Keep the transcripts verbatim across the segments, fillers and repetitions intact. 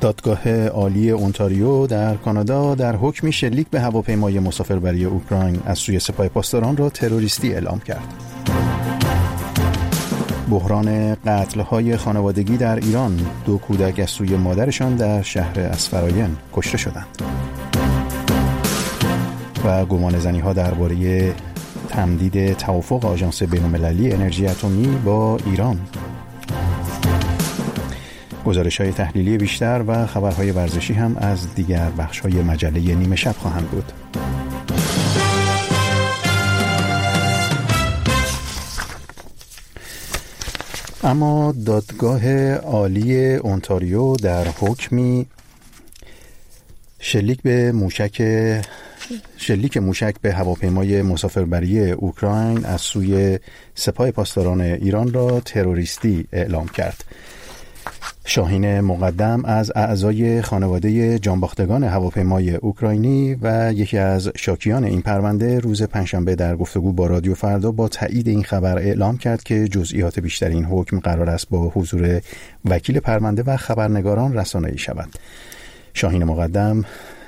دادگاه عالی اونتاریو در کانادا در حکمی شلیک به هواپیمای مسافربری اوکراین از سوی سپاه پاسداران را تروریستی اعلام کرد. بحران قتل‌های خانوادگی در ایران، دو کودک از سوی مادرشان در شهر اسفراین کشته شدند. و گمانه‌زنی‌ها درباره تمدید توافق آژانس بین‌المللی انرژی اتمی با ایران. گزارش‌های تحلیلی بیشتر و خبرهای ورزشی هم از دیگر بخش‌های مجله نیمه شب خواهند بود. اما دادگاه عالی اونتاریو در حکمی شلیک به موشک شلیک موشک به هواپیمای مسافربری اوکراین از سوی سپاه پاسداران ایران را تروریستی اعلام کرد. شاهین مقدم از اعضای خانواده جانباختگان هواپیمای اوکراینی و یکی از شاکیان این پرونده روز پنجشنبه در گفتگو با رادیو فردا با تایید این خبر اعلام کرد که جزئیات بیشتر این حکم قرار است با حضور وکیل پرونده و خبرنگاران رسانه‌ای شود. شاهین مقدم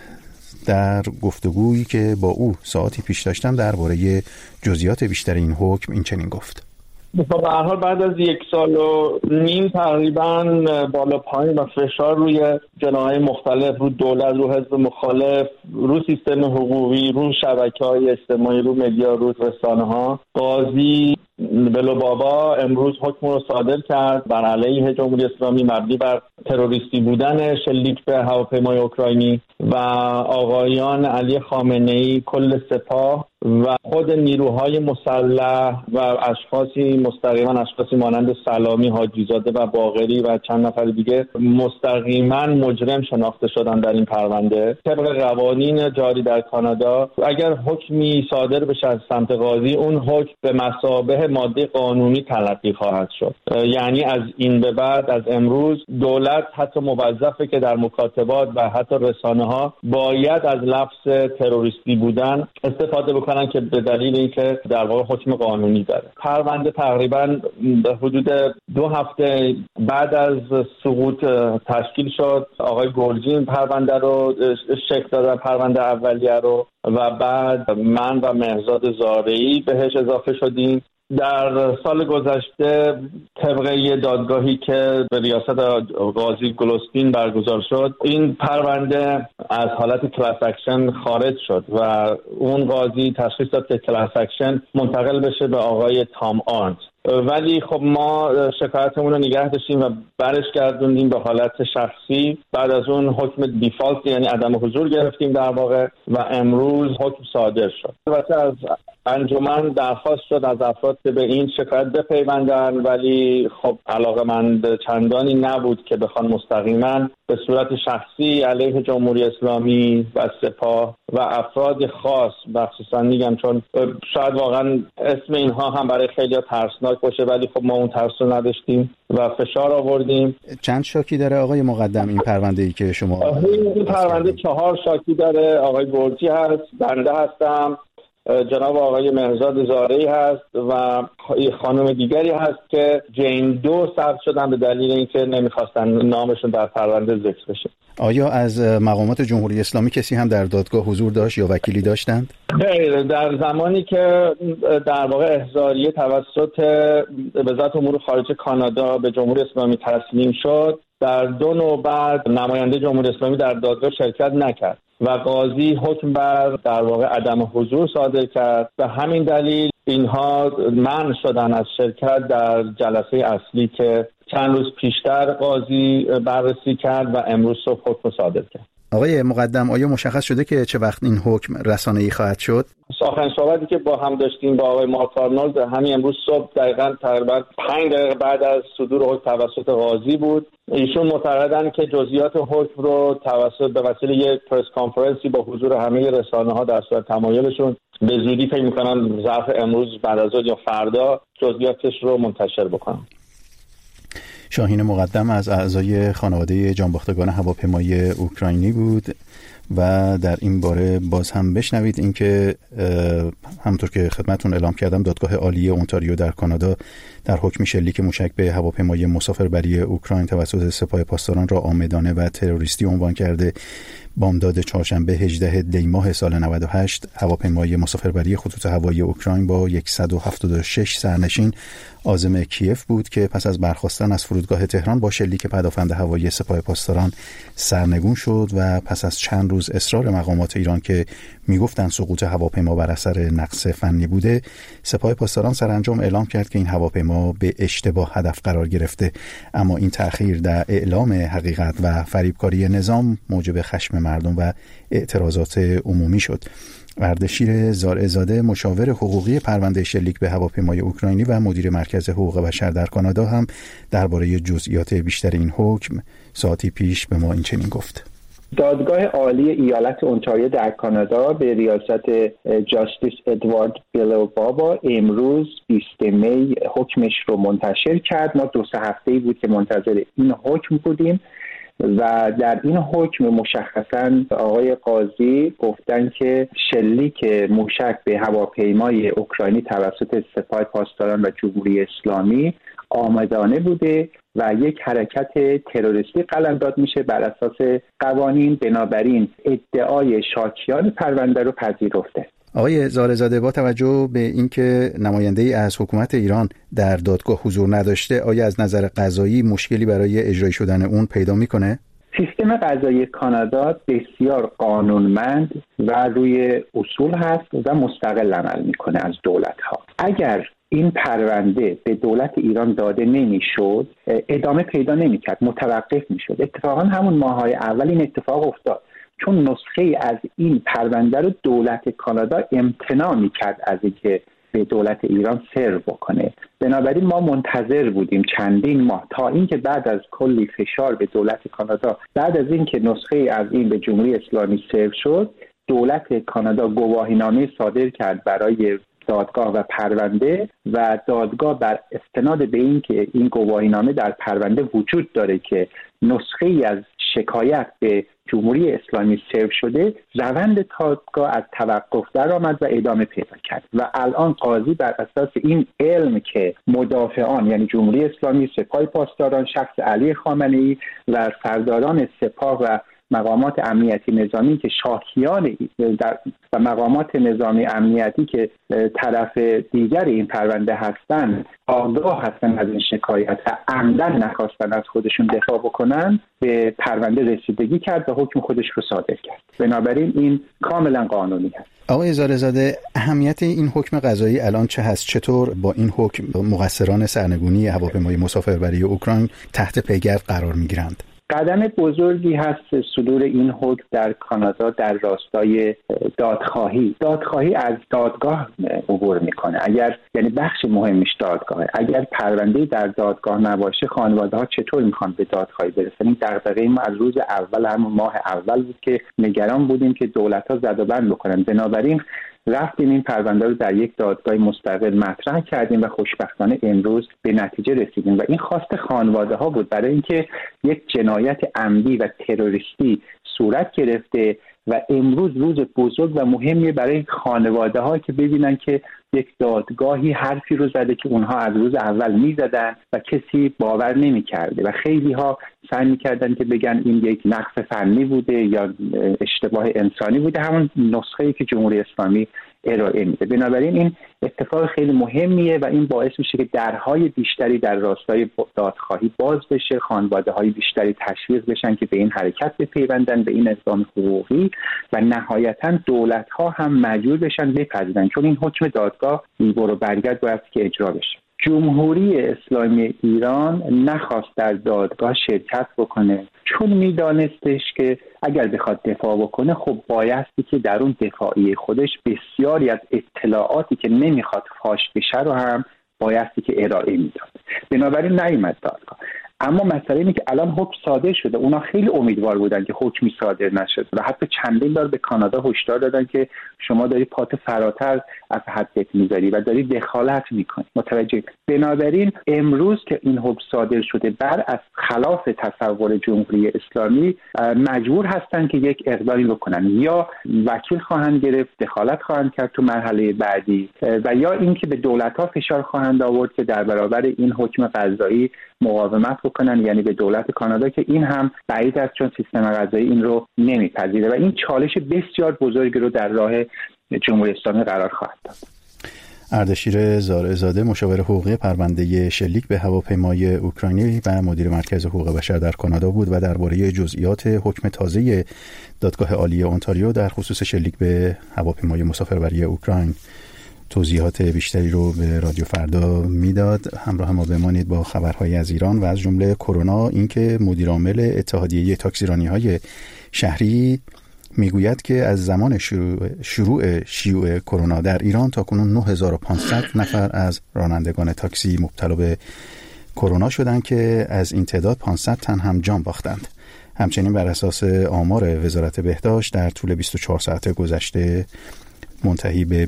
در گفتگویی که با او ساعتی پیش داشتم درباره جزئیات بیشتر این حکم این چنین گفت: به هر حال بعد از یک سال و نیم تقریبا بالا پایین و فشار روی جناح‌های مختلف، رو دولت، رو حزب مخالف، رو سیستم حقوقی، رو شبکه‌های اجتماعی، رو مدیا، رو رسانه‌ها، قاضی بلو بابا امروز حکم رو صادر کرد بر علیه جمهوری اسلامی مبنی بر تروریستی بودن شلیک به هواپیمای اوکراینی و آقایان علی خامنه‌ای، کل سپاه و خود نیروهای مسلح و اشخاصی مستقیما اشخاصی مانند سلامی، حاجیزاده و باقری و چند نفر دیگه مستقیما مجرم شناخته شدن در این پرونده. طبق قوانین جاری در کانادا اگر حکمی صادر بشه از سمت قاضی، اون حکم به مثابه ماده قانونی تلقی خواهد شد. یعنی از این به بعد، از امروز، دولت حتی موظفه که در مکاتبات و حتی رسانه‌ها باید از لفظ تروریستی بودن استفاده بکنن که به دلیل اینکه در واقع حکم قانونی داره. پرونده تقریبا به حدود دو هفته بعد از سقوط تشکیل شد. آقای گرجی پرونده رو شکل دادن، پرونده اولیه رو، و بعد من و مهرزاد زارعی بهش اضافه شدیم. در سال گذشته طبق یه دادگاهی که به ریاست قاضی گلوستین برگزار شد، این پرونده از حالت کلاس اکشن خارج شد و اون قاضی تشخیص داد که کلاس اکشن منتقل بشه به آقای تام آرنت. ولی خب ما شکایتمون رو نگه داشتیم و برش گردوندیم به حالت شخصی. بعد از اون حکم دیفالت یعنی عدم حضور گرفتیم در واقع و امروز حکم صادر شد. البته از انجمن درخواست شد از افراد که به این شکایت بپیوندن، ولی خب علاقه‌مند چندانی نبود که بخوان مستقیما به صورت شخصی علیه جمهوری اسلامی و سپاه و افراد خاص، مخصوصا میگم چون شاید واقعا اسم اینها هم برای خیلی ترسناک باشه، ولی خب ما اون ترس رو نداشتیم و فشار آوردیم. چند شاکی داره آقای مقدم این پرونده ای که شما؟ این پرونده چهار شاکی داره. آقای گرجی هست، بنده هستم، جناب آقای مهرزاد زارعی هست و خانم دیگری هست که جین دو ثبت شدن به دلیل اینکه نمیخواستن نامشون در پرونده ذکر بشه. آیا از مقامات جمهوری اسلامی کسی هم در دادگاه حضور داشت یا وکیلی داشتند؟ خیر، در زمانی که در واقع احضاریه توسط وزارت امور خارجه کانادا به جمهوری اسلامی تسلیم شد، در دو نوبت نماینده جمهوری اسلامی در دادگاه شرکت نکرد و قاضی حکم بر در واقع عدم حضور صادر کرد. به همین دلیل اینها منع شدن از شرکت در جلسه اصلی که چند روز پیشتر قاضی بررسی کرد و امروز صبح حکم صادر کرد. آقای مقدم، آیا مشخص شده که چه وقت این حکم رسانه‌ای خواهد شد؟ آخرین صحبتی که با هم داشتیم با آقای مارک آرنولد همین امروز صبح دقیقاً تقریباً پنج دقیقه بعد از صدور حکم توسط قاضی بود. ایشون معتقدن که جزئیات حکم رو توسط به وسیله یک پرس کانفرنسی با حضور همه رسانه‌ها در صورت تمایلشون به زودی فکر می‌کنن ظرف امروز بعد از ظهر یا فردا جزئیاتش رو منتشر بکنن. شاهین مقدم از اعضای خانواده جانباختگان هواپیمای اوکراینی بود و در این باره باز هم بشنوید اینکه همونطور که خدمتتون اعلام کردم دادگاه عالی اونتاریو در کانادا در حکم شلیک موشک به هواپیمای مسافربری اوکراین توسط سپاه پاسداران را عامدانه و تروریستی عنوان کرده. بامداد چهارشنبه هجدهم دی ماه سال نود و هشت هواپیمای مسافربری خطوط هوایی اوکراین با صد و هفتاد و شش سرنشین عازم کیف بود که پس از برخاستن از فرودگاه تهران با شلیک پدافند هوایی سپاه پاسداران سرنگون شد و پس از چند روز اصرار مقامات ایران که میگفتند سقوط هواپیما بر اثر نقص فنی بوده، سپاه پاسداران سرانجام اعلام کرد که این هواپیما به اشتباه هدف قرار گرفته. اما این تأخیر در اعلام حقیقت و فریبکاری نظام موجب خشم مردم و اعتراضات عمومی شد. اردشیر زارعزاده مشاور حقوقی پرونده شلیک به هواپیمای اوکراینی و مدیر مرکز حقوق بشر در کانادا هم درباره جزئیات بیشتر این حکم ساعتی پیش به ما این چنین گفت. دادگاه عالی ایالت اونتاریو در کانادا به ریاست جاستیس ادوارد بیلوبابا امروز بیستم می حکمش رو منتشر کرد. ما دو سه هفته‌ای بود که منتظر این حکم بودیم و در این حکم مشخصاً آقای قاضی گفتن که شلیک موشک به هواپیمای اوکراینی توسط سپاه پاسداران و جمهوری اسلامی آمدانه بوده و یک حرکت تروریستی قلمداد میشه بر اساس قوانین. بنابراین ادعای شاکیان پرونده رو پذیرفته. آقای زارعزاده، با توجه به اینکه نماینده‌ای از حکومت ایران در دادگاه حضور نداشته، آیا از نظر قضایی مشکلی برای اجرایی شدن اون پیدا میکنه؟ سیستم قضایی کانادا بسیار قانونمند و روی اصول هست و مستقل عمل میکنه از دولت‌ها. اگر این پرونده به دولت ایران داده نمیشد، ادامه پیدا نمیکرد، متوقف میشد. اتفاقا همون ماه‌های اول این اتفاق افتاد، چون نسخه از این پرونده رو دولت کانادا امتناع میکرد از اینکه به دولت ایران سرو بکنه. بنابراین ما منتظر بودیم چندین ماه تا اینکه بعد از کلی فشار به دولت کانادا، بعد از اینکه نسخه از این به جمهوری اسلامی سرو شد، دولت کانادا گواهینامه صادر کرد برای دادگاه و پرونده و دادگاه بر استناد به این که این گواهینامه در پرونده وجود داره که نسخه ای از شکایت به جمهوری اسلامی سرو شده، روند دادگاه از توقف در آمد و ادامه پیدا کرد و الان قاضی بر اساس این علم که مدافعان یعنی جمهوری اسلامی، سپاه پاسداران، شخص علی خامنه‌ای و سرداران سپاه و مقامات امنیتی نظامی که شاکیان در و مقامات نظامی امنیتی که طرف دیگر این پرونده هستند آگاه هستن از این شکایت و عمدن نخواستن از خودشون دفاع بکنن، به پرونده رسیدگی کرد و حکم خودش رو صادر کرد. بنابراین این کاملا قانونی هست. آقای زارعزاده، اهمیت این حکم قضایی الان چه هست؟ چطور با این حکم مقصران سرنگونی هواپیمای مسافربری اوکراین تحت پیگرد قرار میگیرند؟ قدم بزرگی هست صدور این حکم در کانادا در راستای دادخواهی. دادخواهی از دادگاه عبور میکنه. اگر یعنی بخش مهمش دادگاهه. اگر پرونده در دادگاه نباشه، خانواده‌ها چطور میخوان به دادخواهی برسن؟ این دغدغه ما از روز اول، همون ماه اول بود که نگران بودیم که دولت‌ها زد و بند بکنن. بنابراین رفتیم این پرونده رو در یک دادگاه مستقل مطرح کردیم و خوشبختانه امروز به نتیجه رسیدیم و این خواست خانواده ها بود برای اینکه یک جنایت عمدی و تروریستی صورت گرفته و امروز روز بزرگ و مهمی برای خانواده ها که ببینن که یک دادگاهی حرفی رو زده که اونها از روز اول میزدن و کسی باور نمیکرده و خیلی ها سعی میکردن که بگن این یک نقص فنی بوده یا اشتباه انسانی بوده، همون نسخه‌ای که جمهوری اسلامی ارائه میده. بنابراین این اتفاق خیلی مهمیه و این باعث میشه که درهای بیشتری در راستای دادخواهی باز بشه، خانواده‌های بیشتری تشویق بشن که به این حرکت بپیوندن، به این نظام حقوقی و نهایتاً دولت‌ها هم مجبور بشن بپذیرن، چون این حکم دادگاه این برو برگرد باید که اجرا بشه. جمهوری اسلامی ایران نخواست در دادگاه شرکت بکنه چون میدانستش که اگر بخواد دفاع بکنه خب بایستی که در اون دفاعی خودش بسیاری از اطلاعاتی که نمیخواد فاش بشه رو هم بایستی که ارائه میداد. بنابراین نیامد دادگاه. اما مسئله اینه که الان حکم صادر شده، اونا خیلی امیدوار بودن که حکمی صادر نشد و حتی چندین بار به کانادا هشدار دادن که شما داری پات فراتر از حدت میذاری و داری دخالت میکنی. متوجه؟ بنابراین امروز که این حکم صادر شده بر از خلاف تصور جمهوری اسلامی، مجبور هستن که یک اقدامی بکنن، یا وکیل خواهند گرفت، دخالت خواهند کرد تو مرحله بعدی، و یا اینکه به دولت‌ها فشار خواهند آورد که در برابر این حکم قضایی مقاومت بکنن، یعنی به دولت کانادا، که این هم بعید است چون سیستم قضایی این رو نمیپذیره و این چالش بسیار بزرگی رو در راه جمهوری اسلامی قرار خواهد داد. اردشیر زارعزاده، مشاور حقوقی پرونده شلیک به هواپیمای اوکراینی و مدیر مرکز حقوق بشر در کانادا بود و درباره جزئیات حکم تازه دادگاه عالی اونتاریو در خصوص شلیک به هواپیمای مسافربری اوکراین توضیحات بیشتری رو به رادیو فردا میداد. همراه ما بمانید با خبرهای از ایران و از جمله کرونا. اینکه مدیر عامل اتحادیه تاکسیرانی‌های شهری میگوید که از زمان شروع, شروع شیوع کرونا در ایران تا کنون نه هزار و پانصد نفر از رانندگان تاکسی مبتلا به کرونا شدند که از این تعداد پانصد تن هم جان باختند. همچنین بر اساس آمار وزارت بهداشت در طول بیست و چهار ساعت گذشته منتهی به,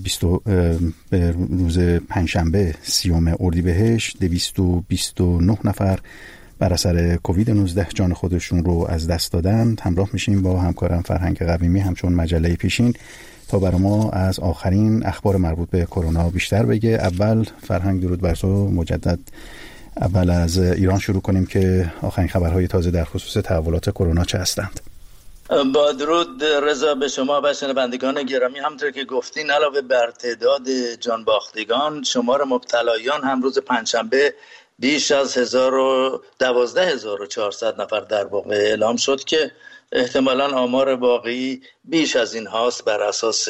به روز پنجشنبه سیوم اردیبهشت دویست و بیست و نه نفر بر اثر کووید نوزده جان خودشون رو از دست دادند. همراه میشیم با همکارم فرهنگ قویمی همچون مجله پیشین تا برای ما از آخرین اخبار مربوط به کرونا بیشتر بگه. اول فرهنگ، درود بر تو مجدد. اول از ایران شروع کنیم که آخرین خبرهای تازه در خصوص تحولات کرونا چه هستند؟ با درود رضا به شما و شنوندگان گرامی. همونطور که گفتین علاوه بر تعداد جان باختگان، شمار مبتلایان هم روز پنجشنبه بیش از هزار و دوازده هزار و چهارصد نفر در واقع اعلام شد که احتمالاً آمار واقعی بیش از این هاست بر اساس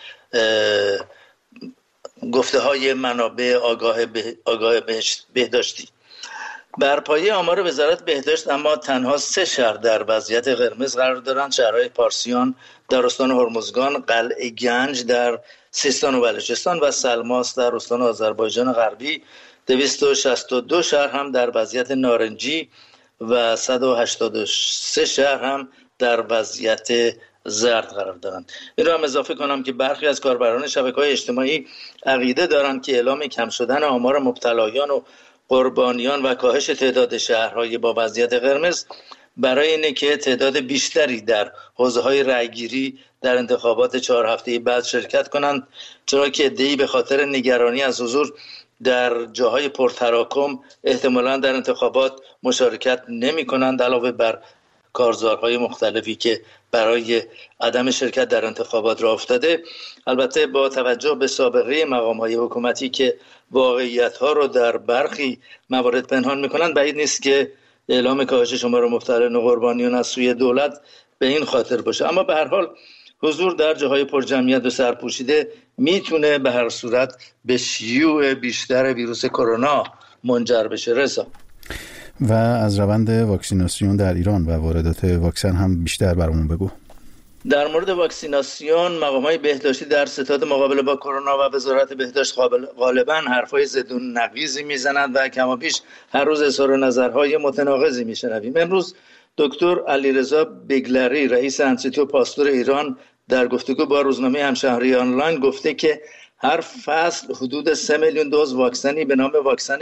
گفته های منابع آگاه, به، آگاه بهداشتی. بر پایه آمار وزارت بهداشت اما تنها سه شهر در وضعیت قرمز قرار دارند: شهرهای پارسیان در استان هرمزگان، قلعه گنج در سیستان و بلوچستان و سلماس در استان آذربایجان غربی. دویست و شصت و دو شهر هم در وضعیت نارنجی و صد و هشتاد و سه شهر هم در وضعیت زرد قرار دارند. این رو هم اضافه کنم که برخی از کاربران شبکه‌های اجتماعی عقیده دارند که اعلام کم شدن آمار مبتلایان و قربانیان و کاهش تعداد شهرهای با وضعیت قرمز برای اینه که تعداد بیشتری در حوزه‌های رأیگیری در انتخابات چهار هفته بعد شرکت کنند، چرا که عده‌ای به خاطر نگرانی از حضور در جاهای پرتراکم احتمالاً در انتخابات مشارکت نمی کنند، علاوه بر کارزارهای مختلفی که برای عدم شرکت در انتخابات را افتاده. البته با توجه به سابقه مقام‌های حکومتی که واقعیت‌ها را در برخی موارد پنهان می‌کنند، بعید نیست که اعلام کاهش شمار مبتلایان و قربانیان از سوی دولت به این خاطر باشه. اما به هر حال حضور در جاهای پرجمعیت و سرپوشیده میتونه به هر صورت به شیوع بیشتر ویروس کرونا منجر بشه. رضا، و از روند واکسیناسیون در ایران و واردات واکسن هم بیشتر برامون بگو. در مورد واکسیناسیون، مقامات بهداشتی در ستاد مقابله با کرونا و وزارت بهداشت غالباً حرفای ضد و نقیضی میزنند و کمابیش هر روز اظهار نظرهای متناقضی میشنویم. امروز دکتر علیرضا بیگلری، رئیس انستیتو پاستور ایران، در گفتگو با روزنامه همشهری آنلاین گفته که هر فصل حدود سه میلیون دوز واکسنی به نام واکسن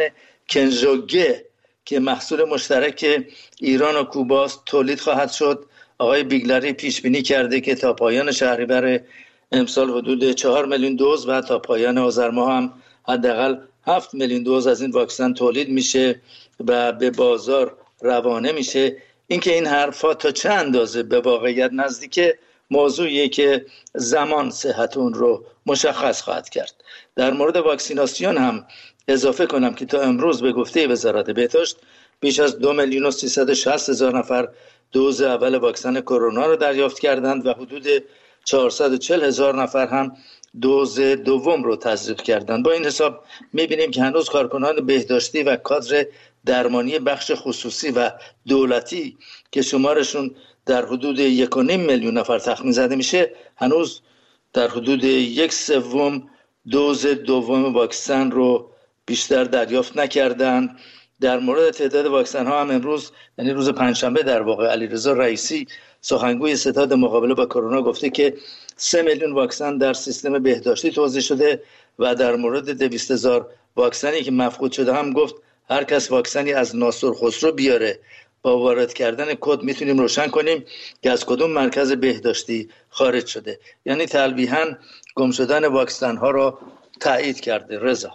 کنژوگه که محصول مشترک ایران و کوباست تولید خواهد شد. آقای بیگلری پیش بینی کرده که تا پایان شهریور امسال حدود چهار میلیون دوز و تا پایان آذر ماه هم حداقل هفت میلیون دوز از این واکسن تولید میشه و به بازار روانه میشه. اینکه این حرفا تا چه اندازه به واقعیت نزدیکه موضوعیه که زمان صحت اون رو مشخص خواهد کرد. در مورد واکسیناسیون هم اضافه کنم که تا امروز به گفته وزارت بهداشت بیش از دو میلیون و سیصد و شصت هزار نفر دوز اول واکسن کرونا رو دریافت کردند و حدود چهارصد و چهل هزار نفر هم دوز دوم رو تزریق کردند. با این حساب می‌بینیم که هنوز کارکنان بهداشتی و کادر درمانی بخش خصوصی و دولتی که شمارشون در حدود یک و نیم میلیون نفر تخمین زده میشه، هنوز در حدود یک سوم دوز دوم واکسن رو بیشتر دریافت نکردند. در مورد تعداد واکسن ها هم امروز، یعنی روز پنجشنبه در واقع، علیرضا رئیسی سخنگوی ستاد مقابله با کرونا گفته که سه میلیون واکسن در سیستم بهداشتی توزیع شده و در مورد دویست هزار واکسنی که مفقود شده هم گفت هر کس واکسنی از ناصر خسرو بیاره با وارد کردن کد میتونیم روشن کنیم که از کدوم مرکز بهداشتی خارج شده. یعنی تلویحاً گم شدن واکسن ها را تایید کرده. رضا،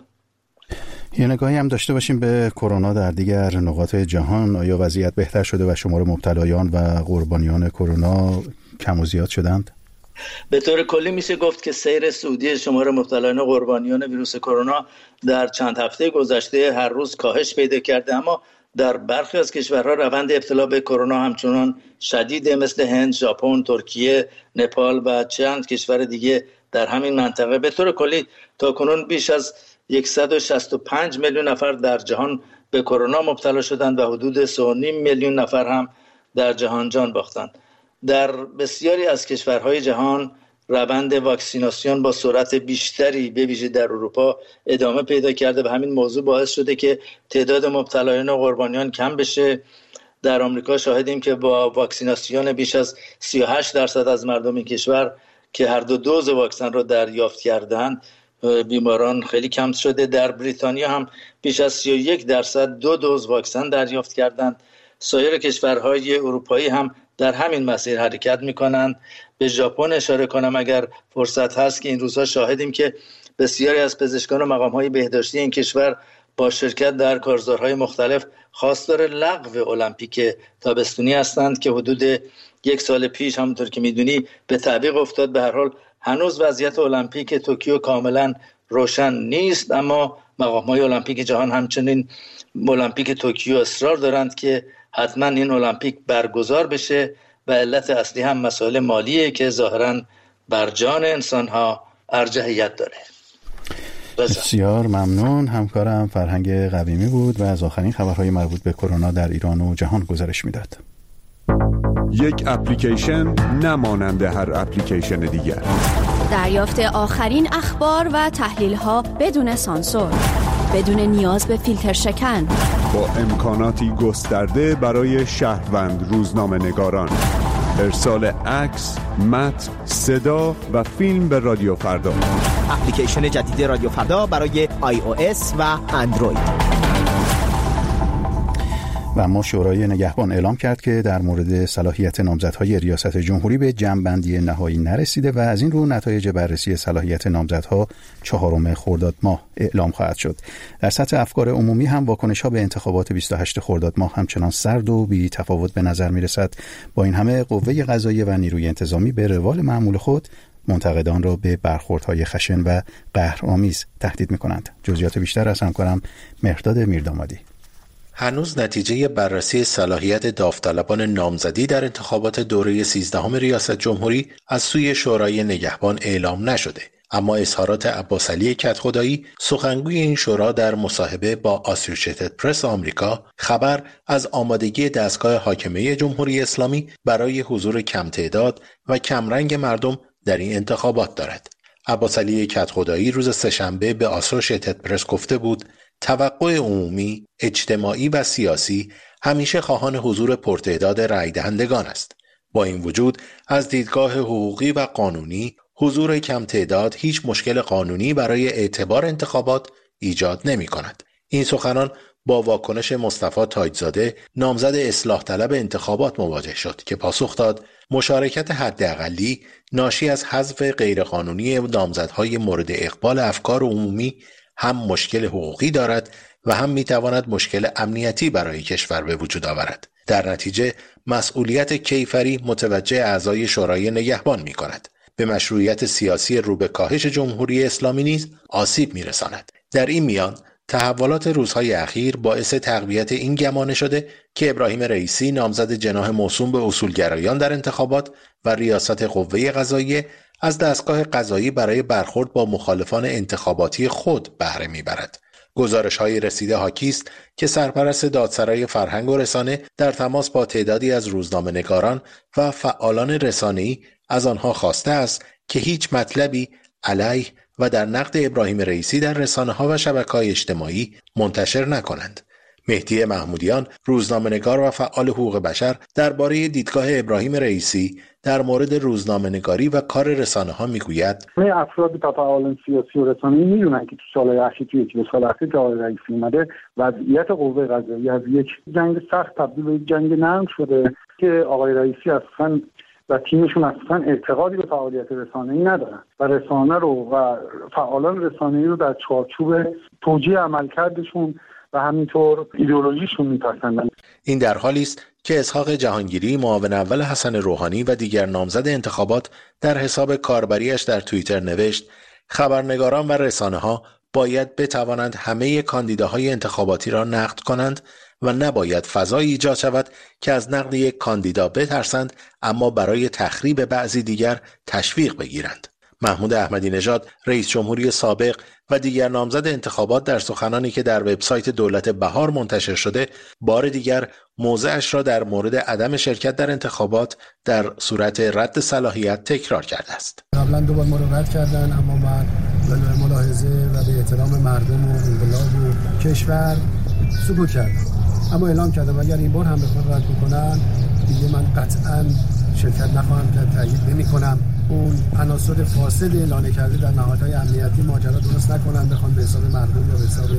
یه نگاهی هم داشته باشیم به کرونا در دیگر نقاط جهان. آیا وضعیت بهتر شده و شمار مبتلایان و قربانیان کرونا کم و زیاد شدند؟ به طور کلی میشه گفت که سیر صعودی شمار مبتلایان و قربانیان ویروس کرونا در چند هفته گذشته هر روز کاهش پیدا کرده، اما در برخی از کشورها روند ابتلا به کرونا همچنان شدیده، مثل هند، ژاپن، ترکیه، نپال و چند کشور دیگه در همین منطقه. به طور کلی تاکنون بیش از صد و شصت و پنج میلیون نفر در جهان به کرونا مبتلا شدند و حدود سه و نیم میلیون نفر هم در جهان جان باختند. در بسیاری از کشورهای جهان روند واکسیناسیون با سرعت بیشتری به ویژه در اروپا ادامه پیدا کرده و همین موضوع باعث شده که تعداد مبتلایان و قربانیان کم بشه. در آمریکا شاهدیم که با واکسیناسیون بیش از سی و هشت درصد از مردم این کشور که هر دو دوز واکسن را دریافت کردند بیماران خیلی کم شده. در بریتانیا هم بیش از سی و یک درصد دو دوز واکسن دریافت کردند. سایر کشورهای اروپایی هم در همین مسیر حرکت می‌کنند. به ژاپن اشاره کنم اگر فرصت هست که این روزها شاهدیم که بسیاری از پزشکان و مقام‌های بهداشتی این کشور با شرکت در کارزارهای مختلف خواستار لغو المپیک تابستونی هستند که حدود یک سال پیش همونطور که می‌دونی به تعویق افتاد. به هر حال هنوز وضعیت المپیک توکیو کاملا روشن نیست، اما مقام‌های المپیک جهان همچنین المپیک توکیو اصرار دارند که حتما این المپیک برگزار بشه و علت اصلی هم مسائل مالیه که ظاهراً بر جان انسان‌ها ارجحیت داره. بسیار ممنون. همکارم فرهنگ قویمی بود و از آخرین خبرهای مربوط به کرونا در ایران و جهان گزارش میداد. یک اپلیکیشن نمانند هر اپلیکیشن دیگر. دریافت آخرین اخبار و تحلیل‌ها بدون سانسور، بدون نیاز به فیلتر شکن، با امکاناتی گسترده برای شهروند روزنامه نگاران. ارسال عکس، متن، صدا و فیلم به رادیو فردا. اپلیکیشن جدید رادیو فردا برای آی او اس و اندروید. و اما شورای نگهبان اعلام کرد که در مورد صلاحیت نامزدهای ریاست جمهوری به جمع‌بندی نهایی نرسیده و از این رو نتایج بررسی صلاحیت نامزدها چهارم خرداد ماه اعلام خواهد شد. در سطح افکار عمومی هم واکنش‌ها به انتخابات بیست و هشتم خرداد ماه همچنان سرد و بی تفاوت به نظر می‌رسد. با این همه قوه قضاییه و نیروی انتظامی به روال معمول خود منتقدان را به برخوردهای خشن و قهرآمیز تهدید می‌کنند. جزئیات بیشتر از همکارم مهرداد میردامادی. هنوز نتیجه بررسی صلاحیت داوطلبان نامزدی در انتخابات دوره سیزدهم ریاست جمهوری از سوی شورای نگهبان اعلام نشده، اما اظهارات عباسعلی کدخدایی سخنگوی این شورا در مصاحبه با آسوشیتد پرس آمریکا خبر از آمادگی دستگاه حاکمیه جمهوری اسلامی برای حضور کم تعداد و کمرنگ مردم در این انتخابات دارد. عباسعلی کدخدایی روز سه‌شنبه به آسوشیتد پرس گفته بود توقع عمومی، اجتماعی و سیاسی همیشه خواهان حضور پرتعداد رای دهندگان است. با این وجود از دیدگاه حقوقی و قانونی حضور کم تعداد هیچ مشکل قانونی برای اعتبار انتخابات ایجاد نمی کند. این سخنان با واکنش مصطفی تاجزاده نامزد اصلاح طلب انتخابات مواجه شد که پاسخ داد مشارکت حداقلی ناشی از حذف غیرقانونی نامزدهای مورد اقبال افکار عمومی هم مشکل حقوقی دارد و هم میتواند مشکل امنیتی برای کشور به وجود آورد. در نتیجه مسئولیت کیفری متوجه اعضای شورای نگهبان می کند. به مشروعیت سیاسی رو به کاهش جمهوری اسلامی نیز آسیب می رساند. در این میان تحولات روزهای اخیر باعث تقویت این گمانه شده که ابراهیم رئیسی نامزد جناح موسوم به اصولگرایان در انتخابات و ریاست قوه قضاییه از دستگاه قضایی برای برخورد با مخالفان انتخاباتی خود بهره میبرد. گزارش‌های رسیده حاکی است که سرپرست دادسرای فرهنگ و رسانه در تماس با تعدادی از روزنامه‌نگاران و فعالان رسانه‌ای از آنها خواسته است که هیچ مطلبی علیه و در نقد ابراهیم رئیسی در رسانه‌ها و شبکه‌های اجتماعی منتشر نکنند. مهدی محمودیان، روزنامه‌نگار و فعال حقوق بشر، درباره دیدگاه ابراهیم رئیسی در مورد روزنامه‌نگاری و کار رسانه‌ها میگوید: همه افراد تا فعالان سیاسی و رسانه‌ای میدونن که تو سال‌های اخیر توی یک سال اخیر که آقای رئیسی اومده وضعیت قوه قضاییه از یک جنگ سخت تبدیل به یک جنگ نرم شده که آقای رئیسی اصلا و تیمشون اصلا اعتقادی به فعالیت رسانه‌ای ندارن و رسانه رو و فعالان رسانه‌ای رو در چارچوب توجیه عملکردشون و همینطور ایدئولوژیشون میپسندن. این در حالی است که اسحاق جهانگیری، معاون اول حسن روحانی و دیگر نامزد انتخابات، در حساب کاربریش در توییتر نوشت: خبرنگاران و رسانه‌ها باید بتوانند همه کاندیداهای انتخاباتی را نقد کنند و نباید فضایی ایجاد شود که از نقد یک کاندیدا بترسند اما برای تخریب بعضی دیگر تشویق بگیرند. محمود احمدی نژاد، رئیس جمهوری سابق و دیگر نامزد انتخابات، در سخنانی که در وبسایت دولت بهار منتشر شده، بار دیگر موضعش را در مورد عدم شرکت در انتخابات در صورت رد صلاحیت تکرار کرده است. قبلا دو بار ما رو رد کردن، اما من به ملاحظه و به احترام مردم و انقلاب و کشور سکوت کردم، اما اعلام کردم اگر این بار هم بخواد رد بکنن دیگه من قطعاً شرکت نخواهم کرد، تایید نمی‌کنم. اون عناصر فاسد اعلام کرده در نهادهای امنیتی ماجرا درست نکنن، بخوان به حساب مردم یا به حساب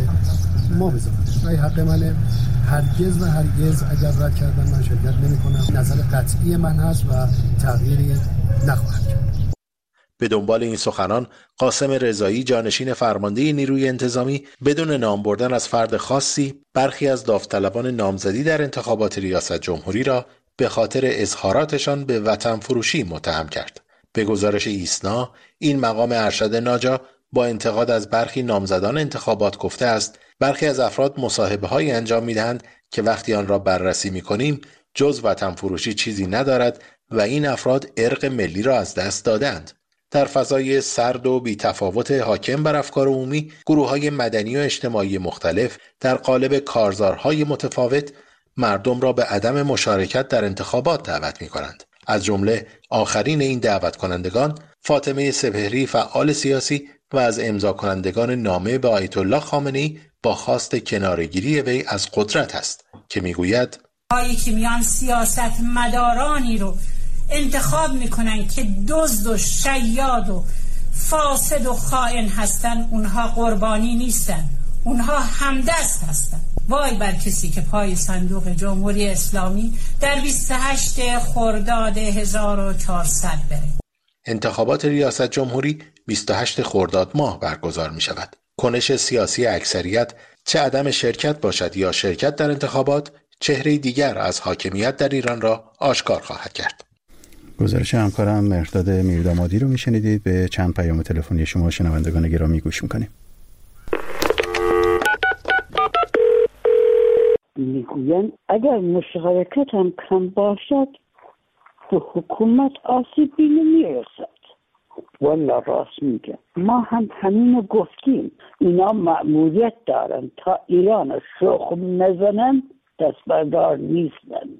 ما بذارن. این حق منه. هرگز و هرگز اگر رد کردن من شرکت نمی‌کنم. نظر قطعی من هست و تغییری نخواهد کرد. به دنبال این سخنان، قاسم رضایی، جانشین فرمانده نیروی انتظامی، بدون نام بردن از فرد خاصی، برخی از داوطلبان نامزدی در انتخابات ریاست جمهوری را به خاطر اظهاراتشان به وطن فروشی متهم کرد. به گزارش ایسنا، این مقام ارشد ناجا با انتقاد از برخی نامزدان انتخابات گفته است: برخی از افراد مصاحبه‌هایی انجام می‌دهند که وقتی آن را بررسی می‌کنیم جز وطن فروشی چیزی ندارد و این افراد ارق ملی را از دست دادند. در فضای سرد و بی‌تفاوت حاکم بر افکار عمومی، گروه‌های مدنی و اجتماعی مختلف در قالب کارزارهای متفاوت مردم را به عدم مشارکت در انتخابات دعوت می‌کنند. از جمله آخرین این دعوت کنندگان فاطمه سپهری، فعال سیاسی و از امضا کنندگان نامه به آیت الله خامنه‌ای با خواست کناره‌گیری وی از قدرت است که میگوید: هایی که میان سیاست مدارانی رو انتخاب میکنن که دزد و شیاد و فاسد و خائن هستن، اونها قربانی نیستن، اونها همدست هستن. وای بر کسی که پای صندوق جمهوری اسلامی در بیست و هشتم خرداد هزار و چهارصد بره. انتخابات ریاست جمهوری بیست و هشتم خرداد ماه برگزار می شود. کنش سیاسی اکثریت، چه عدم شرکت باشد یا شرکت در انتخابات، چهره دیگر از حاکمیت در ایران را آشکار خواهد کرد. گزارش همکارم مهرداد میردامادی رو میشنیدید. به چند پیام تلفنی شما شنوندگان گرامی گوش میکنیم. میگوین اگر مشارکت هم کم باشد به حکومت آسیبی نمیرسد. والله راست میگه. ما هم همین گفتیم، اینا مأموریت دارن تا ایران شخم نزنن، دست بردار نیستن.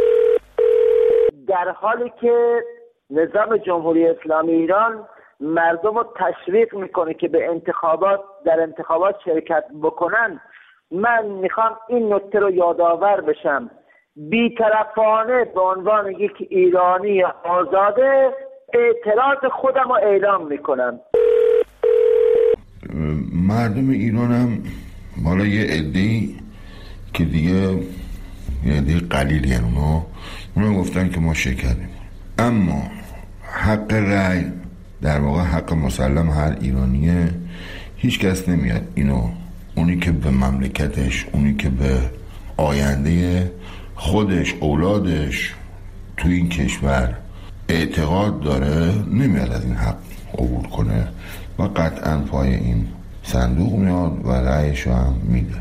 در حالی که نظام جمهوری اسلامی ایران مردم رو تشویق میکنه که به انتخابات در انتخابات شرکت بکنن، من میخوام این نکته رو یادآور بشم: بی‌طرفانه به عنوان یک ایرانی آزاده اعتراض خودم رو اعلام میکنم. مردم ایران هم بالا یه عده‌ای که دیگه یه عده قلیلی هن، اونا اونا گفتن که ما شرکت میکنیم، اما حق رأی در واقع حق مسلم هر ایرانیه. هیچ کس نمیاد اینو، اونی که به مملکتش، اونی که به آینده خودش، اولادش تو این کشور اعتقاد داره، نمیاد از این حق عبور کنه و قطعا پای این صندوق میاد و رأیشو هم میده.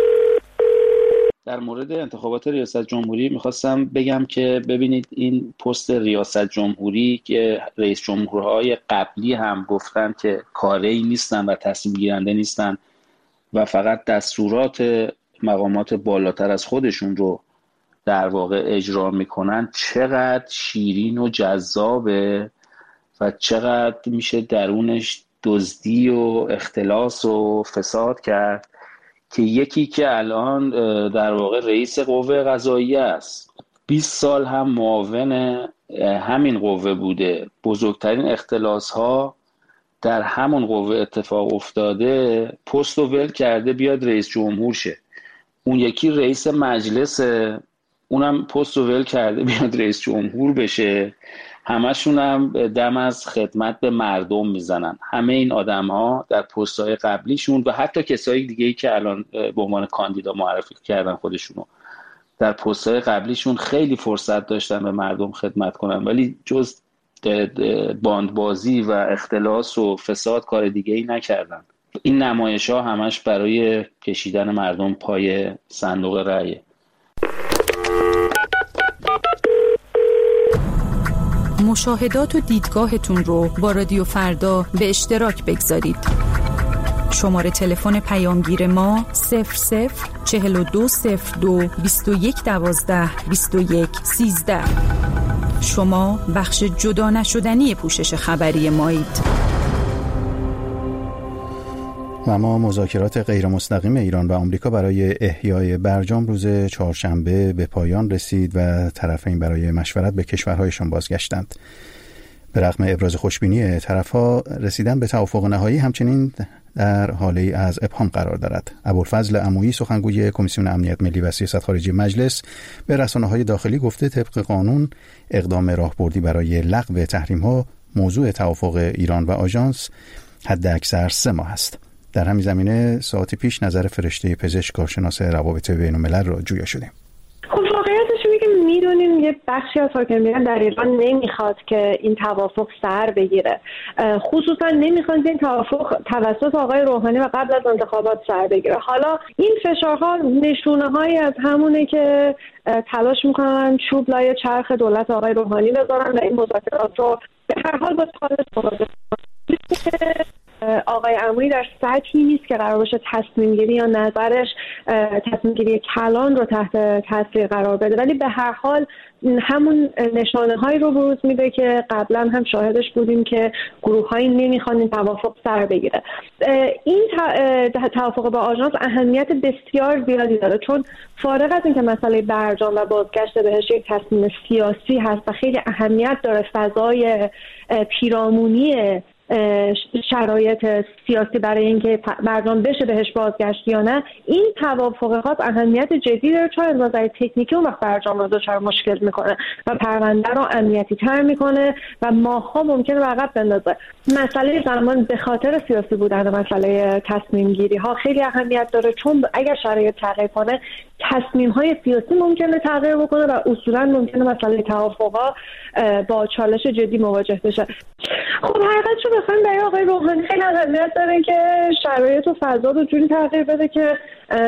در مورد انتخابات ریاست جمهوری میخواستم بگم که ببینید این پست ریاست جمهوری که رئیس جمهورهای قبلی هم گفتن که کاری نیستن و تصمیم گیرنده نیستن و فقط دستورات مقامات بالاتر از خودشون رو در واقع اجرا میکنن، چقدر شیرین و جذابه و چقدر میشه درونش دزدی و اختلاس و فساد کرد که یکی که الان در واقع رئیس قوه قضاییه است، بیست سال هم معاون همین قوه بوده، بزرگترین اختلاس‌ها در همون قوه اتفاق افتاده، پست رو ول کرده بیاد رئیس جمهور شه. اون یکی رئیس مجلس، اونم پست رو ول کرده بیاد رئیس جمهور بشه. همشون هم دم از خدمت به مردم میزنن. همه این آدم ها در پست های قبلیشون و حتی کسایی دیگه‌ای که الان به عنوان کاندیدا معرفی کردن خودشونو، در پست های قبلیشون خیلی فرصت داشتن به مردم خدمت کنن، ولی جز باندبازی و اختلاس و فساد کار دیگه ای نکردن. این نمایش ها همش برای کشیدن مردم پای صندوق رأیه. مشاهدات و دیدگاهتون رو با رادیو فردا به اشتراک بگذارید. شماره تلفن پیامگیر ما صفر صفر چهل و دو صفر دو بیست و یک دوازده بیست و یک سیزده. شما بخش جدا نشدنی پوشش خبری مایید. و ما مذاکرات غیر مستقیم ایران و آمریکا برای احیای برجام روز چهارشنبه به پایان رسید و طرفین برای مشورت به کشورهایشان بازگشتند. به رغم ابراز خوشبینی طرفها، رسیدن به توافق نهایی همچنین در حالی از ابهام قرار دارد. ابوالفضل عمویی سخنگوی کمیسیون امنیت ملی و سیاست خارجی مجلس به رسانه‌های داخلی گفته طبق قانون اقدام راهبردی برای لغو تحریم‌ها موضوع توافق ایران و آژانس حداکثر سه ماه است. در همین زمینه ساعتی پیش نظر فرشته پزشک کارشناس روابط بین‌الملل را جویا شدیم. خب واقعیتش اینه که میدونیم یه بخشی از حاکمیت در ایران نمیخواد که این توافق سر بگیره، خصوصا نمیخواد که این توافق توسط آقای روحانی و قبل از انتخابات سر بگیره. حالا این فشارها نشونه هایی از همونه که تلاش میکنن چوب لای چرخ دولت آقای روحانی بذارن و این مذاکرات رو به هر حال با تاریخ آقای عمویی در سطحی نیست که قرار باشه تصمیم گیری یا نظرش تصمیم گیری کلان رو تحت تاثیر قرار بده، ولی به هر حال همون نشانه هایی رو بروز میده که قبلا هم شاهدش بودیم که گروه هایی نمیخوان این توافق سر بگیره. این توافق با آژانس اهمیت بسیار زیادی داره، چون فارغ از اینکه مسئله برجام و بازگشت بهش یک تصمیم سیاسی هست و خیلی اهمیت داره فضای پیرامونی شرایط سیاسی برای اینکه برجام بشه بهش بازگشت یا نه، این توافقات اهمیت جدی داره، چون از نظر تکنیکی اون وقت برجام رو دچار مشکل میکنه و پرونده رو امنیتی تر میکنه و ماها ممکنه عقب بندازه. مسئله زمان به خاطر سیاسی بودن مسئله تصمیم گیری ها خیلی اهمیت داره، چون اگر شرایط تغییر کنه تصمیم های سیاسی ممکنه تغییر بکنه و اصولا ممکنه مسئله توافقا با چالش جدی مواجه بشه. خب حقیقتش رو بخوایم برای آقای روحانی خیلی اهمیت داره که شرایط و فضا رو جوری تغییر بده که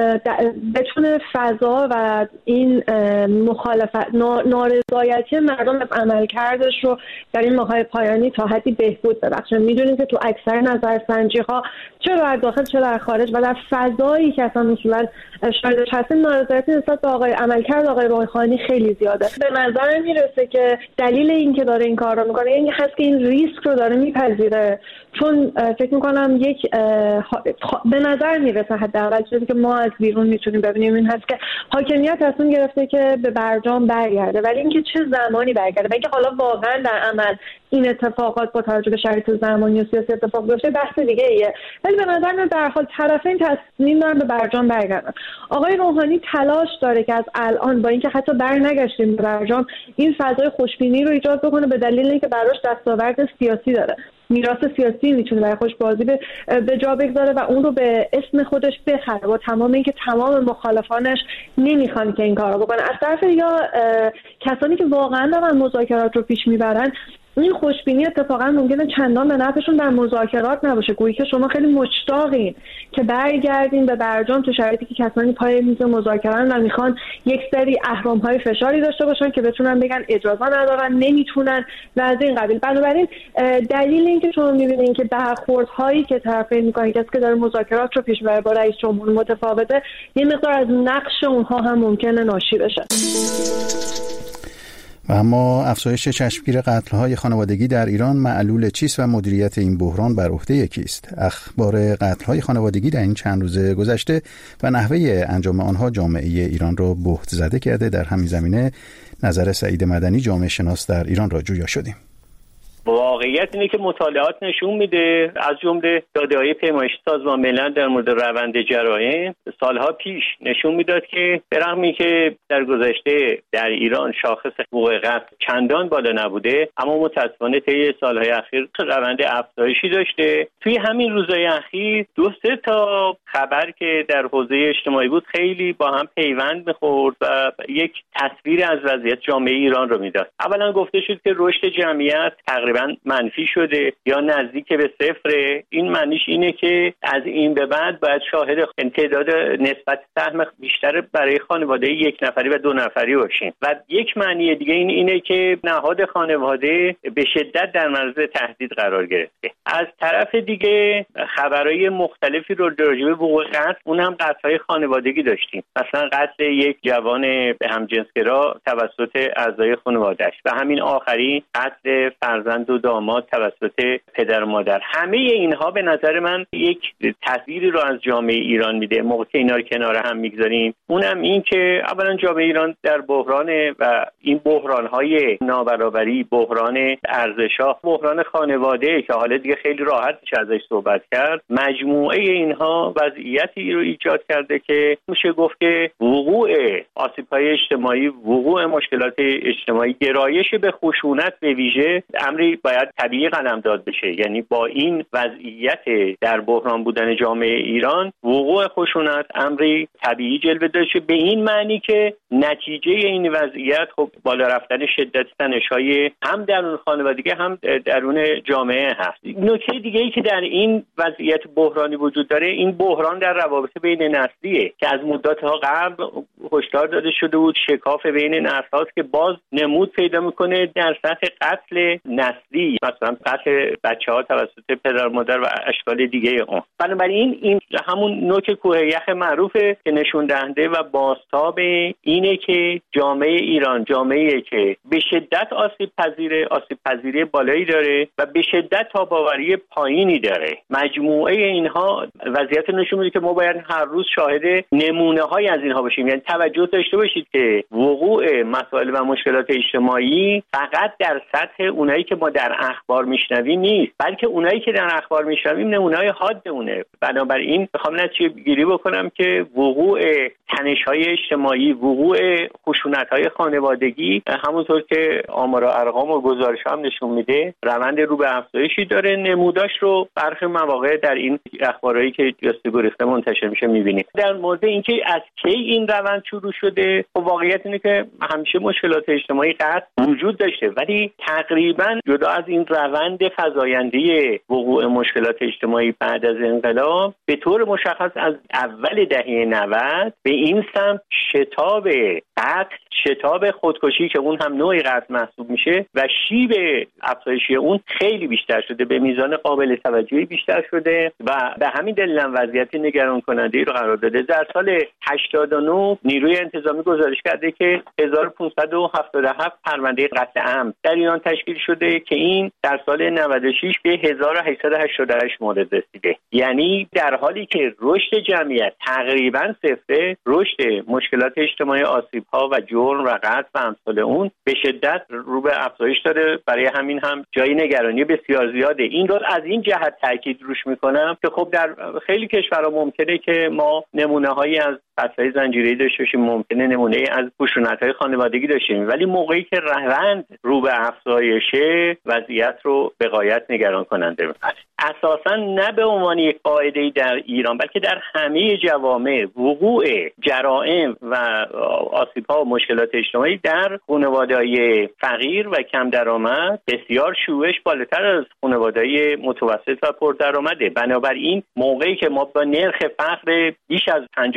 بتونه فضا و این مخالفت نارضایتی مردم از عملکردش رو در این ماهای پایانی تا حدی بهبود ببخشه. میدونیم که تو اکثر نظرسنجی ها چه در داخل چه در خارج و در فضایی که اصلا اصولا شاهدش هستیم نارضایتی نسبت به آقای عملکرد آقای روحانی خیلی زیاده. به نظر میرسه که دلیل این که داره این کار رو میکنه این هست که این ریسک رو داره میپذیره، چون فکر میکنم یک به نظر میرسه حداقل چیزی که ما از بیرون میتونیم ببینیم این هست که حاکمیت تصمیم گرفته که به برجام برگرده، ولی اینکه چه زمانی برگرده و اینکه حالا واقعا در عمل این اتفاقات با توجه به شرایط زمانی و سیاسی اتفاق بیفته بحث دیگه ایه، ولی به نظر من در حال طرفین تصمیم دارن به برجام برگردن. آقای روحانی تلاش داره که از الان با اینکه حتی برنگشتیم به برجام این فضای خوشبینی رو ایجاد بکنه، به دلیل اینکه براش دستاورد سیاسی داره، میراث سیاسی میتونه برای خودش بازی به, به جا بگذاره و اون رو به اسم خودش بخره، با تمام اینکه تمام مخالفانش نمیخوان که این کارو بکنه. از طرف یا کسانی که واقعا دارن مذاکرات رو پیش میبرن این خوشبینی اتفاقا ممکنه چندان به نفعشون در مذاکرات نباشه، گویی که شما خیلی مشتاقین که برگردین به برجام تو شرایطی که کسانی پای میز مذاکره‌اند و میخوان یک سری اهرم‌های فشاری داشته باشن که بتونن بگن اجازه ندارن، نمیتونن و از این قبیل. بنابراین دلیل اینکه شما میبینین که برخوردهایی که طرفین میکنن کسی که داره مذاکرات رو پیش میبره با رئیس جمهور متفاوته، یه مقدار از نقش اونها هم ممکنه ناشی بشه. و اما افزایش چشمگیر قتل‌های خانوادگی در ایران معلول چیست و مدیریت این بحران بر عهده کیست؟ اخبار قتل‌های خانوادگی در این چند روز گذشته و نحوه انجام آنها جامعه ایران را بهت زده کرده. در همین زمینه نظر سعید مدنی، جامعه شناس در ایران، را جویا شدیم. واقعیت اینه که مطالعات نشون میده، از جمله داده‌های پیمایش سازمان ملل در مورد روند جرایم سالها پیش نشون میداد که به رغم اینکه در گذشته در ایران شاخص حقوق قتل چندان بالا نبوده، اما متأسفانه طی سالهای اخیر روند افزایشی داشته. توی همین روزهای اخیر دو سه تا خبر که در حوزه اجتماعی بود خیلی با هم پیوند می‌خورد و یک تصویر از وضعیت جامعه ایران رو میداد. اولا گفته شد که رشد جمعیت تقریبا منفی شده یا نزدیک به صفر. این معنیش اینه که از این به بعد باید شاهد تعداد نسبت سهم بیشتر برای خانواده یک نفری و دو نفری باشیم. و یک معنی دیگه این اینه که نهاد خانواده به شدت در معرض تهدید قرار گرفته. از طرف دیگه خبرهای مختلفی رو راجع به وقوع قتل، اون هم قتل‌های خانوادگی داشتیم. مثلا قتل یک جوان همجنسگرا توسط اعضای خانواده‌اش و همین آخری قتل فرزند و داماد توسط پدر و مادر. همه اینها به نظر من یک تصویری رو از جامعه ایران میده. موقع که اینا رو کنار هم میگذاریم، اونم این که اولا جامعه ایران در بحرانه و این بحران‌های نابرابری، بحران ارزش‌ها، بحران خانواده که حالا دیگه خیلی راحت میشه ازش صحبت کرد، مجموعه اینها وضعیتی رو ایجاد کرده که میشه گفت که وقوع آسیب‌های اجتماعی، وقوع مشکلات اجتماعی، گرایش به خشونت به ویژه امری باید طبیعی قلم داد بشه. یعنی با این وضعیت در بحران بودن جامعه ایران، وقوع خشونت امری طبیعی جلوه داشته، به این معنی که نتیجه این وضعیت خب بالا رفتن شدت تنش‌های هم درون خانوادگی هم درون جامعه هست. نکته دیگه ای که در این وضعیت بحرانی وجود داره، این بحران در روابط بین نسلیه که از مدت‌ها قبل هشدار داده شده بود. شکاف بین نسل‌هاست که باز نمود پیدا می‌کنه در سطح قتل نسلی، مثلا قتل بچه‌ها توسط پدر مادر و اشکال دیگه اون. بنابراین این همون نوک کوه یخ معروفه که نشون دهنده و بازتاب اینه که جامعه ایران جامعه‌ای که به شدت آسیب پذیره، آسیب پذیری بالایی داره و به شدت تاباوری پایینی داره. مجموعه اینها وضعیت نشون میده که ما باید هر روز شاهد نمونه‌های از اینها باشیم. یعنی توجه داشته باشید که وقوع مسائل و مشکلات اجتماعی فقط در سطح اونایی که ما در اخبار میشنویم نیست، بلکه اونایی که در اخبار میشنویم نمونه‌های حاد اونه. بنابراین میخوام نتیجه گیری بکنم که وقوع تنش‌های اجتماعی، وقوع خشونت‌های خانوادگی، همونطور که آمار و ارقام و گزارش هم نشون میده، روند رو به افزایشی داره. نموداش رو برخی مواقع در این اخبارهایی که جسته گریخته منتشر میشه میبینیم. در مورد اینکه از کی این روند شروع شده، خب واقعیت اینه که همیشه مشکلات اجتماعی قطع وجود داشته، ولی تقریبا جدا از این روند فزاینده وقوع مشکلات اجتماعی بعد از انقلاب، به طور مشخص از اول دهه نود به این سمت شتاب قتل، شتاب خودکشی که اون هم نوعی قتل محسوب میشه و شیب افزایشی اون خیلی بیشتر شده، به میزان قابل توجهی بیشتر شده و به همین دلیل هم وضعیت نگران کننده رو قرار داده. در سال هشتاد و نه نیروی انتظامی گزارش کرده که هزار و پانصد و هفتاد و هفت پرونده قتل عمد در ایران تشکیل شده که این در سال نود و شش به هزار و هشتصد و هشتاد و هشت مورد رسیده. یعنی در حالی که رشد جمعیت تقریبا صفره، رشد مشکلات اجتماعی، آسیب‌ها و جرم و قتل و امثال اون به شدت رو به افزایش داره. برای همین هم جای نگرانی بسیار زیاده. این رو از این جهت تاکید روش میکنم که خب در خیلی کشورها ممکنه که ما نمونه‌هایی از قتل‌های زنجیره‌ای داشته باشیم، ممکنه نمونه‌ای از خشونت‌های خانوادگی داشته باشیم، ولی موقعی که روند رو به افزایشه وضعیت رو به غایت نگران کننده می‌کنه. اساساً نه به عنوان یک قاعده‌ای در ایران، بلکه در همه جوامع وقوع جرائم و آسیب‌ها و مشکلات اجتماعی در خانواده‌های فقیر و کم درآمد بسیار شیوعش بالاتر از خانواده‌های متوسط و پردرآمده. بنابراین موقعی که ما با نرخ فقر بیش از پنجاه درصد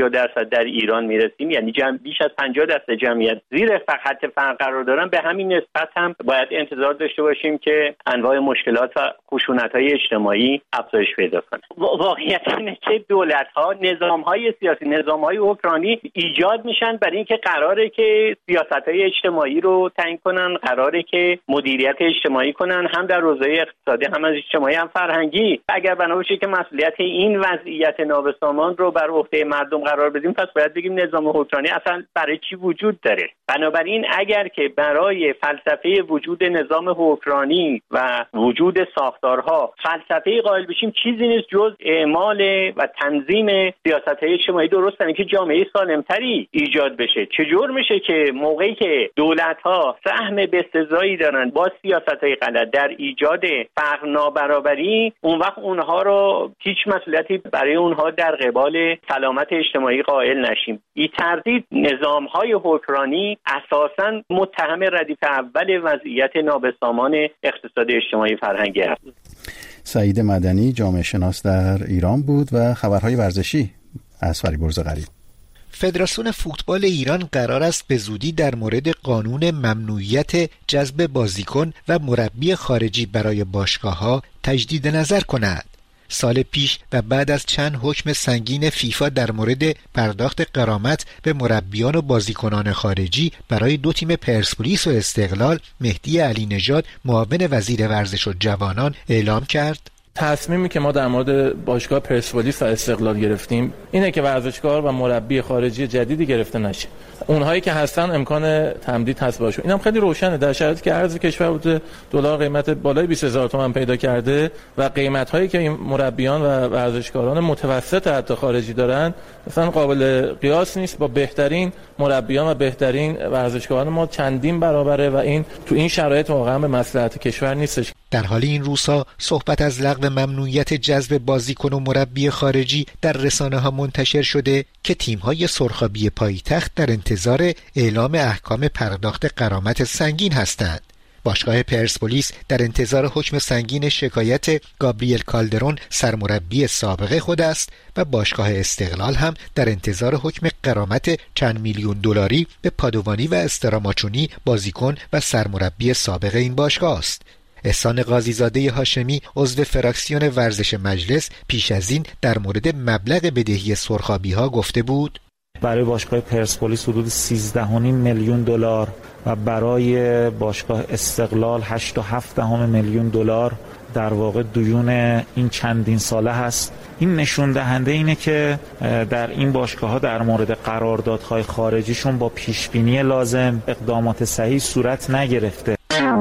در ایران میرسیم، یعنی جمع بیش از پنجاه درصد جمعیت زیر خط فقر قرار دارن، به همین نسبت هم باید انتظار داشته باشیم که انواع مشکلات و خشونت‌های اجتماعی افزایش پیدا کنه. واقعیت اینه که دولت‌ها، نظام‌های سیاسی، نظام‌های حکمرانی ایجاد میشن برای اینکه قراره که سیاست‌های اجتماعی رو تعیین کنن، قراره که مدیریت اجتماعی کنن، هم در حوزه اقتصادی، هم از اجتماعی، هم فرهنگی. اگر بنا باشه که مسئولیت این وضعیت نابسامان رو بر عهده مردم قرار بدیم، پس باید بگیم نظام حکمرانی اصلا برای چی وجود داره. بنابراین اگر که برای فلسفه وجود نظام حکمرانی و وجود ساختارها فلسفه قائل بشیم، چیزی نیست جز اعمال و تنظیم سیاست‌های اجتماعی درست، یعنی که جامعه سالمتری ایجاد بشه. چجور میشه که موقعی که دولت‌ها سهم بسزایی دارن با سیاست‌های غلط در ایجاد فقر نابرابری، اون وقت اونها رو هیچ مسئولیتی برای اونها در قبال سلامت اجتماعی قائل نشیم. این تردید نظام‌های حکمرانی اساساً متهم ردیف اول وضعیت نابسامان اقتصادی اجتماعی فرهنگی است. سعید مدنی جامعه شناس در ایران بود و خبرهای ورزشی از فریبرز غریب. فدراسیون فوتبال ایران قرار است به زودی در مورد قانون ممنوعیت جذب بازیکن و مربی خارجی برای باشگاه‌ها تجدید نظر کند. سال پیش و بعد از چند حکم سنگین فیفا در مورد پرداخت غرامت به مربیان و بازیکنان خارجی برای دو تیم پرسپولیس و استقلال، مهدی علی نژاد معاون وزیر ورزش و جوانان اعلام کرد تصمیمی که ما در مورد باشگاه پرسپولیس و استقلال گرفتیم اینه که ورزشکار و مربی خارجی جدیدی گرفته نشه. اونهایی که هستن امکان تمدید هست باشون. اینم خیلی روشنه در شرایطی که ارز کشور بود دلار قیمت بالای بیست هزار تومان پیدا کرده و قیمت‌هایی که این مربیان و ورزشکاران متوسط حتی خارجی دارن مثلا قابل قیاس نیست با بهترین مربیان و بهترین ورزشکاران ما، چندین برابره و این تو این شرایط واقعا به مصلحت کشور نیستش. در حال این روزها صحبت از لغو ممنوعیت جذب بازیکن و مربی خارجی در رسانه‌ها منتشر شده که تیم‌های سرخابی پایتخت در انتظار اعلام احکام پرداخت غرامت سنگین هستند. باشگاه پرسپولیس در انتظار حکم سنگین شکایت گابریل کالدرون سرمربی سابق خود است و باشگاه استقلال هم در انتظار حکم غرامت چند میلیون دلاری به پادوانی و استراماچونی بازیکن و سرمربی سابق این باشگاه است. احسان قاضیزاده هاشمی عضو فراکسیون ورزش مجلس پیش از این در مورد مبلغ بدهی سرخابی‌ها گفته بود برای باشگاه پرسپولیس حدود سیزده و نیم میلیون دلار و برای باشگاه استقلال هشت و هفت دهم میلیون دلار در واقع دیون این چندین ساله هست. این نشون دهنده اینه که در این باشگاه‌ها در مورد قراردادهای خارجیشون با پیشبینی لازم اقدامات صحیح صورت نگرفته.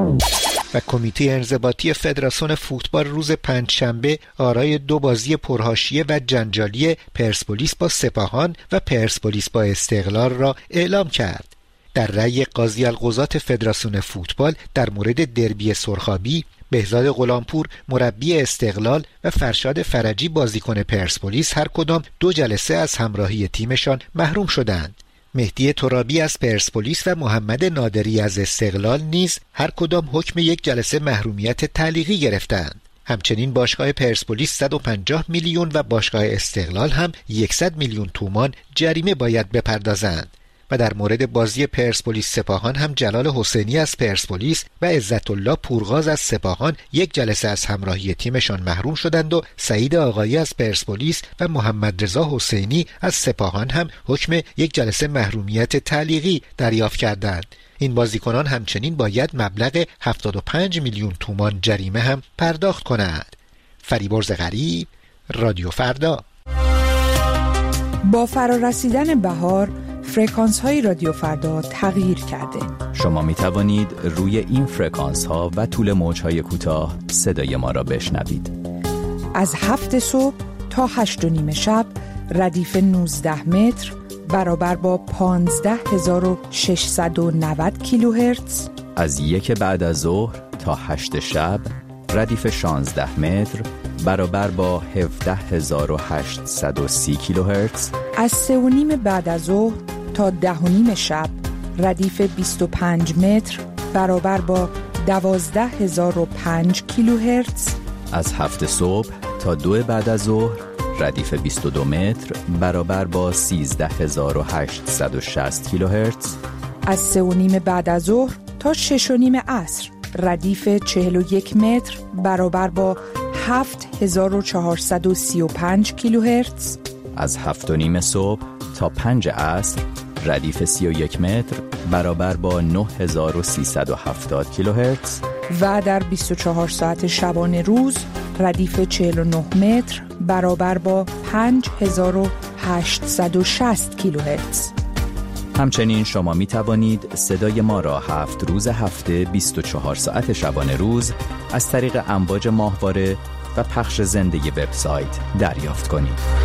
و کمیته انضباطی فدراسیون فوتبال روز پنجشنبه آرای دو بازی پرحاشیه و جنجالی پرسپولیس با سپاهان و پرسپولیس با استقلال را اعلام کرد. در رأی قاضی القضات فدراسیون فوتبال در مورد دربی سرخابی، بهزاد غلامپور مربی استقلال و فرشاد فرجی بازیکن پرسپولیس هر کدام دو جلسه از همراهی تیمشان محروم شدند. مهدی ترابی از پرسپولیس و محمد نادری از استقلال نیز هر کدام حکم یک جلسه محرومیت تعلیقی گرفتند. همچنین باشگاه پرسپولیس صد و پنجاه میلیون و باشگاه استقلال هم صد میلیون تومان جریمه باید بپردازند. و در مورد بازی پرسپولیس سپاهان هم جلال حسینی از پرسپولیس و عزت الله پورغاز از سپاهان یک جلسه از همراهی تیمشان محروم شدند و سعید آقایی از پرسپولیس و محمد رضا حسینی از سپاهان هم حکم یک جلسه محرومیت تعلیقی دریافت کردند. این بازیکنان همچنین باید مبلغ هفتاد و پنج میلیون تومان جریمه هم پرداخت کنند. فریبرز غریب، رادیو فردا. با فرارسیدن بهار فرکانس های رادیو فردا تغییر کرده. شما می توانید روی این فرکانس ها و طول موج های کوتاه صدای ما را بشنوید. از هفت صبح تا هشت و نیم شب ردیف نوزده متر برابر با پانزده هزار و ششصد و نود کیلوهرتز. از یک بعد از ظهر تا هشت شب ردیف شانزده متر برابر با هفده هزار و هشتصد و سی کیلوهرتز. از سه و نیم بعد از ظهر تا ده و نیم شب ردیف بیست و پنج متر برابر با دوازده هزار و پنج کیلوهرتز. از هفت صبح تا دو بعد از ظهر ردیف بیست و دو متر برابر با سیزده هزار و هشتصد و شصت کیلوهرتز. از سه و نیم بعد از ظهر تا شش و نیم عصر ردیف چهل و یک متر برابر با هفت هزار و چهارصد و سی و پنج کیلوهرتز. از هفت و نیم صبح تا پنج عصر ردیف سی و یک متر برابر با نه هزار و سیصد و هفتاد کیلوهرتز. و در بیست و چهار ساعت شبانه روز ردیف چهل و نه متر برابر با پنج هزار و هشتصد و شصت کیلوهرتز. همچنین شما می توانید صدای ما را هفت روز هفته بیست و چهار ساعت شبانه روز از طریق امواج ماهواره و پخش زنده وبسایت دریافت کنید.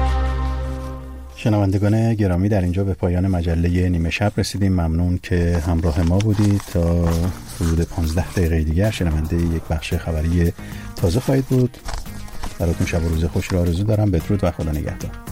شنوندگان گرامی، در اینجا به پایان مجله نیمه شب رسیدیم. ممنون که همراه ما بودید. تا حدود پانزده دقیقه دیگر شنونده یک بخش خبری تازه خواهید بود. براتون شب و روز خوش را آرزو دارم. بدرود و خدا نگهدار.